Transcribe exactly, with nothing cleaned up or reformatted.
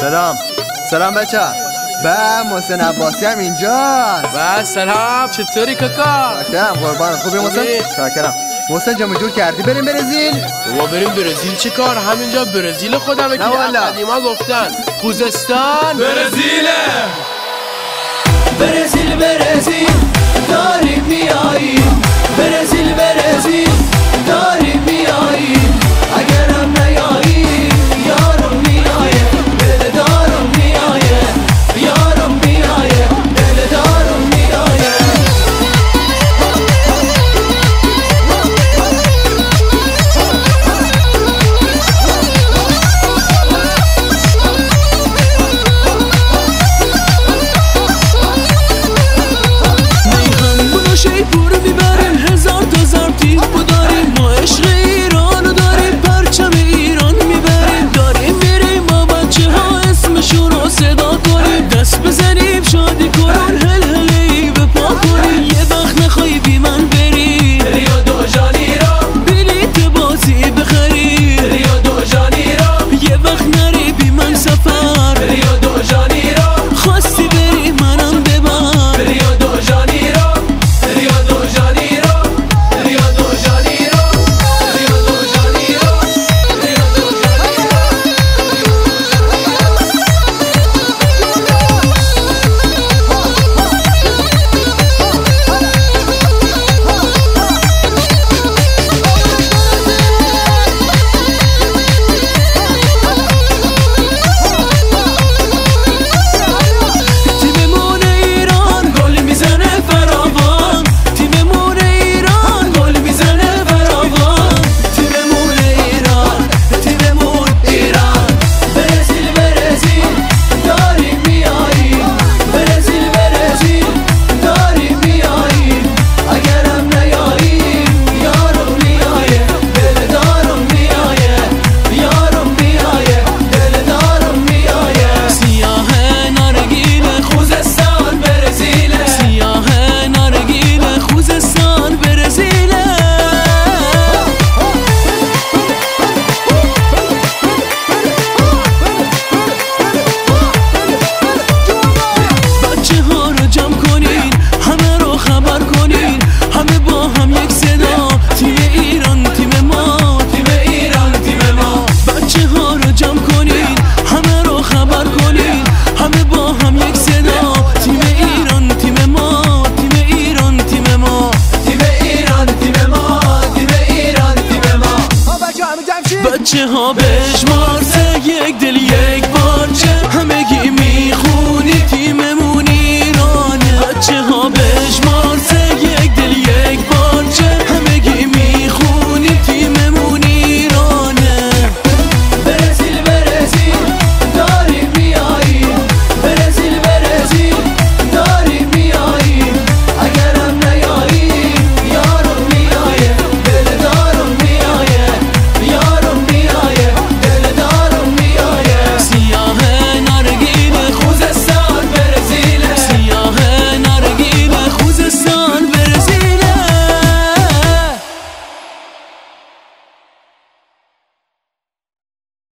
سلام سلام بچه به محسن عباسی هم اینجاست. به سلام، چطوری کاکا؟ شاکرم قربان. خوبی محسن؟ شاکرم. محسن جمع جور کردی بریم برزیل؟ بابا بریم برزیل چه کار؟ همینجا برزیل خودمه که قدیما گفتن خوزستان برزیله. برزیل برزیل داریم میاییم، برزیل برزیل داریم میاییم، اگرم نیاییم یارم میایه، دلدارم میایه، یارم میایه، دلدارم میایه. میخوام بونو شیپور میبریم، هزار تا زرتیب داریم، ما عشق ایرانو داریم، پرچم ایران میبریم، داریم میریم با بچه ها اسمشون رو صدا کنیم، دست بزنیم شادی کنون، هل هلی به پا کنیم، یه وقت نخوایی بی من بری ریو دو جانیرو، بلیت بازی بخری ریو دو جانیرو، یه وقت نری بی من سفر ریو دو جانیرو، خواستی بری منم ببر ریو دو جانیرو، ریو دو جانیرو، ریو دو جانیرو، ریو دو جانیرو، ریو دو تیممون ایران گل میزنه فراوان، تیممون ایران گل میزنه فراوان، تیممون ایران، تیممون ایران. برزیل برزیل داریم میاییم، برزیل برزیل داریم میاییم، اگرم نیاییم یارم میایه، دلدارم میایه، یارم میایه، دلدارم میایه. سیاه نارگیل خوزستان برزیله، سیاه نارگیل خوزستان برزیله. بچه ها رو جمع کنین، همه رو خبر کنین، همه با هم یک صدا، تیم ایران تیم ما، تیم ایران تیم ما. بچه ها رو جمع کنین، همه رو خبر کنین، همه با هم یک صدا، تیم ایران تیم ما، تیم ایران تیم ما، تیم ایران تیم ما، تیم ایران تیم ما. بچه همه جمع شید. بچه ها بشمار سه یک دل یک بارچه، همه